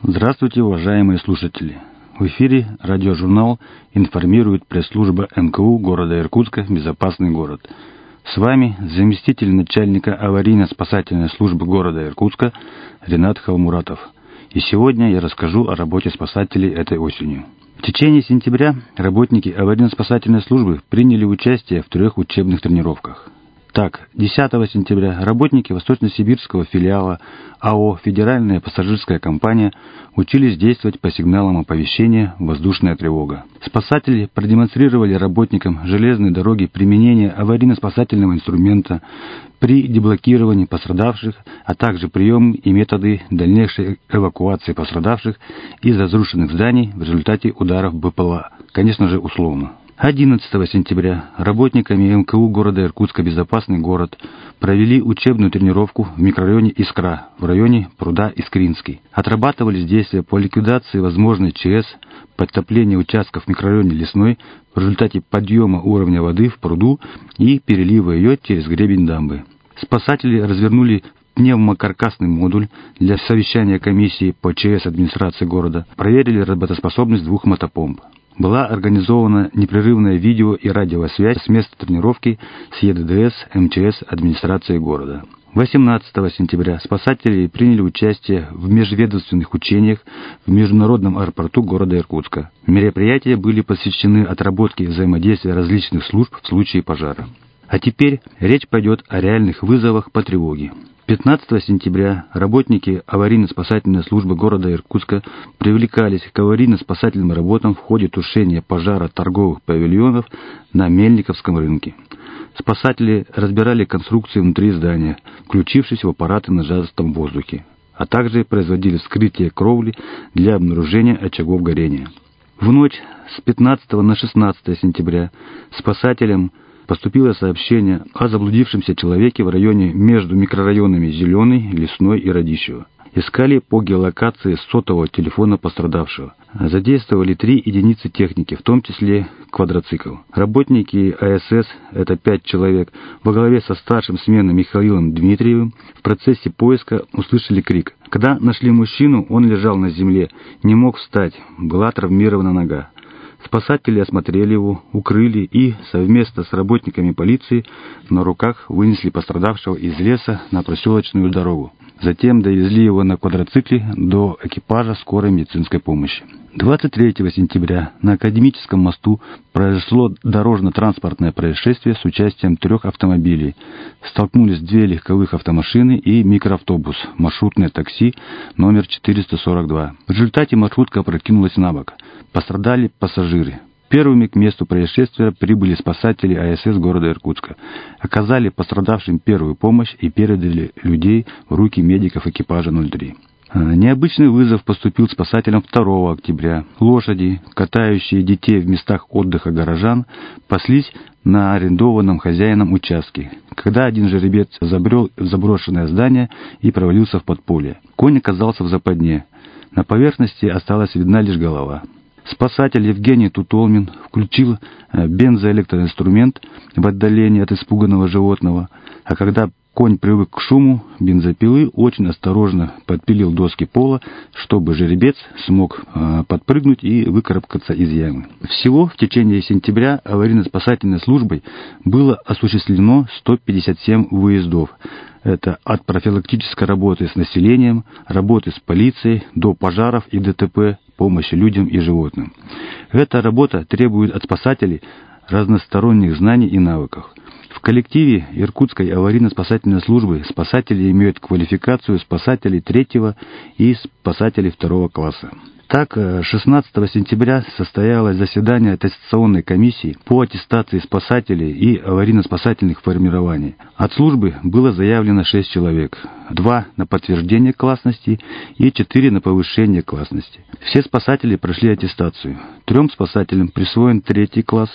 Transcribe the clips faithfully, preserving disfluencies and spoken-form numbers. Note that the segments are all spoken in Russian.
Здравствуйте, уважаемые слушатели! В эфире радиожурнал информирует пресс-служба эм ка у города Иркутска «Безопасный город». С вами заместитель начальника аварийно-спасательной службы города Иркутска Ринат Халмуратов. И сегодня я расскажу о работе спасателей этой осенью. В течение сентября работники аварийно-спасательной службы приняли участие в трех учебных тренировках. Так, десятого сентября работники Восточно-Сибирского филиала а о «Федеральная пассажирская компания» учились действовать по сигналам оповещения «Воздушная тревога». Спасатели продемонстрировали работникам железной дороги применение аварийно-спасательного инструмента при деблокировании пострадавших, а также приемы и методы дальнейшей эвакуации пострадавших из разрушенных зданий в результате ударов бэ пэ эл а, конечно же, условно. одиннадцатого сентября работниками эм ка у города Иркутска «Безопасный город» провели учебную тренировку в микрорайоне Искра, в районе пруда Искринский. Отрабатывались действия по ликвидации возможной че эс, подтопления участков в микрорайоне Лесной в результате подъема уровня воды в пруду и перелива ее через гребень дамбы. Спасатели развернули пневмокаркасный модуль для совещания комиссии по че эс администрации города, проверили работоспособность двух мотопомп. Была организована непрерывная видео- и радиосвязь с места тренировки с е дэ дэ эс эм че эс администрации города. восемнадцатого сентября спасатели приняли участие в межведомственных учениях в международном аэропорту города Иркутска. Мероприятия были посвящены отработке взаимодействия различных служб в случае пожара. А теперь речь пойдет о реальных вызовах по тревоге. пятнадцатого сентября работники аварийно-спасательной службы города Иркутска привлекались к аварийно-спасательным работам в ходе тушения пожара торговых павильонов на Мельниковском рынке. Спасатели разбирали конструкции внутри здания, включившись в аппараты на сжатом воздухе, а также производили вскрытие кровли для обнаружения очагов горения. В ночь с пятнадцатого на шестнадцатое сентября спасателям поступило сообщение о заблудившемся человеке в районе между микрорайонами Зеленый, Лесной и Радищево. Искали по геолокации сотового телефона пострадавшего. Задействовали три единицы техники, в том числе квадроцикл. Работники а эс эс, это пять человек, во главе со старшим сменом Михаилом Дмитриевым, в процессе поиска услышали крик. Когда нашли мужчину, он лежал на земле, не мог встать, была травмирована нога. Спасатели осмотрели его, укрыли и, совместно с работниками полиции, на руках вынесли пострадавшего из леса на проселочную дорогу. Затем довезли его на квадроцикле до экипажа скорой медицинской помощи. двадцать третьего сентября на Академическом мосту произошло дорожно-транспортное происшествие с участием трех автомобилей. Столкнулись две легковых автомашины и микроавтобус, маршрутное такси номер четыреста сорок два. В результате маршрутка опрокинулась на бок. Пострадали пассажиры. Первыми к месту происшествия прибыли спасатели а эс эс города Иркутска. Оказали пострадавшим первую помощь и передали людей в руки медиков экипажа ноль три. Необычный вызов поступил спасателям второго октября. Лошади, катающие детей в местах отдыха горожан, паслись на арендованном хозяином участке, когда один жеребец забрел в заброшенное здание и провалился в подполье. Конь оказался в западне. На поверхности осталась видна лишь голова. Спасатель Евгений Тутолмин включил бензоэлектроинструмент в отдалении от испуганного животного, а когда конь привык к шуму бензопилы, очень осторожно подпилил доски пола, чтобы жеребец смог э, подпрыгнуть и выкарабкаться из ямы. Всего в течение сентября аварийно-спасательной службой было осуществлено сто пятьдесят семь выездов. Это от профилактической работы с населением, работы с полицией до пожаров и дэ тэ пэ, помощи людям и животным. Эта работа требует от спасателей разносторонних знаний и навыков. В коллективе Иркутской аварийно-спасательной службы спасатели имеют квалификацию спасателей третьего и спасателей второго класса. Так, шестнадцатого сентября состоялось заседание аттестационной комиссии по аттестации спасателей и аварийно-спасательных формирований. От службы было заявлено шесть человек, два на подтверждение классности и четыре на повышение классности. Все спасатели прошли аттестацию. Трем спасателям присвоен третий класс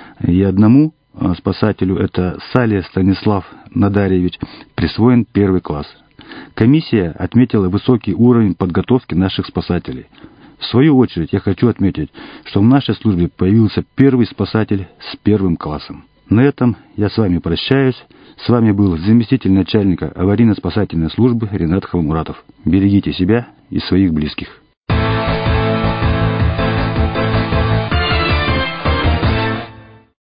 и одному спасателю, это Салия Станислав Надарьевич, присвоен первый класс. Комиссия отметила высокий уровень подготовки наших спасателей. В свою очередь я хочу отметить, что в нашей службе появился первый спасатель с первым классом. На этом я с вами прощаюсь. С вами был заместитель начальника аварийно-спасательной службы Ринат Халмуратов. Берегите себя и своих близких.